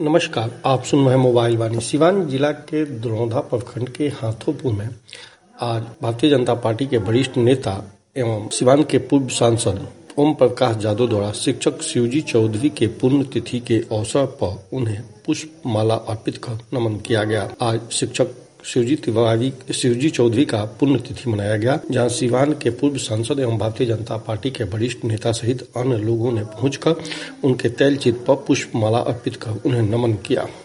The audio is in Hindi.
नमस्कार, आप सुन रहे हैं मोबाइल वाणी। सिवान जिला के द्रोधा प्रखंड के हाथोपुर में आज भारतीय जनता पार्टी के वरिष्ठ नेता एवं सिवान के पूर्व सांसद ओम प्रकाश यादव द्वारा शिक्षक शिवजी चौधरी के पुण्यतिथि के अवसर पर उन्हें पुष्प माला अर्पित कर नमन किया गया। आज शिक्षक शिवजी चौधरी का पुण्यतिथि मनाया गया, जहां सिवान के पूर्व सांसद एवं भारतीय जनता पार्टी के वरिष्ठ नेता सहित अन्य लोगों ने पहुंचकर उनके तैलचित्र पर पुष्प माला अर्पित कर उन्हें नमन किया।